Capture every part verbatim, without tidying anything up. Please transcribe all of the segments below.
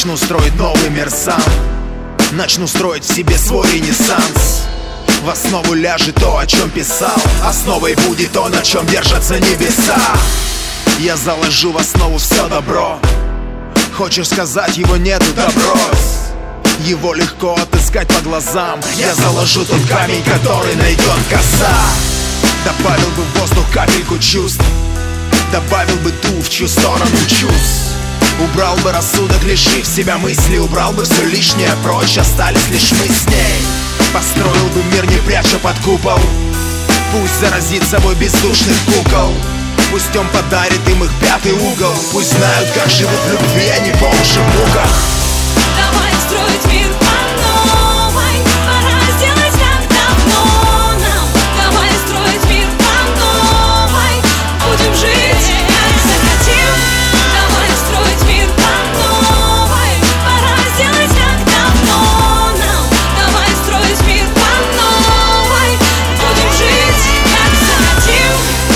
начну строить новый мир сам. Начну строить в себе свой ренессанс. В основу ляжет то, о чем писал. Основой будет то, на чем держатся небеса. Я заложу в основу все добро. Хочешь сказать, его нету, да брось. Его легко отыскать по глазам. Я заложу тот камень, который найдет коса. Добавил бы в воздух капельку чувств. Добавил бы ту, в чью сторону чувств. Убрал бы рассудок, лишив себя мысли. Убрал бы все лишнее прочь, остались лишь мы с ней. Построил бы мир, не пряча под купол. Пусть заразит собой бездушных кукол. Пусть он подарит им их пятый угол. Пусть знают, как живут в любви, а не по уши в муках. Давай строить мир по новой. Пора сделать так давно нам. Давай строить мир по новой. Будем жить, как захотим. Давай строить мир по новой. Пора сделать так давно нам. Давай строить мир по новой. Будем жить, как захотим.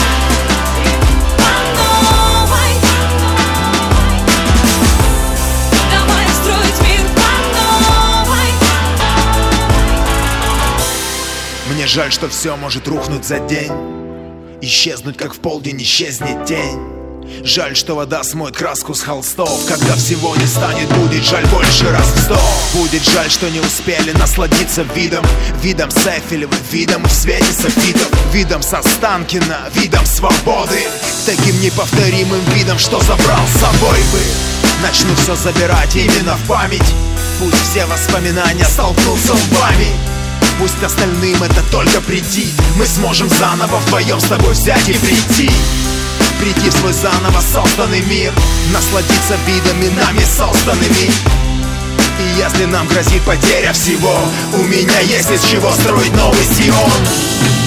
По новой. Давай строить мир по новой. Мне жаль, что все может рухнуть за день. Исчезнуть, как в полдень исчезнет тень. Жаль, что вода смоет краску с холстов. Когда всего не станет, будет жаль больше раз в сто. Будет жаль, что не успели насладиться видом. Видом Сейфелева, видом в свете софитов. Видом со Останкина, видом свободы. Таким неповторимым видом, что забрал с собой бы. Начну все забирать именно в память. Пусть все воспоминания столкнутся лбами. Пусть остальным это только прийти. Мы сможем заново вдвоем с тобой взять и прийти. Прийти в свой заново созданный мир. Насладиться видами нами созданными. И если нам грозит потеря всего, у меня есть из чего строить новый Сион.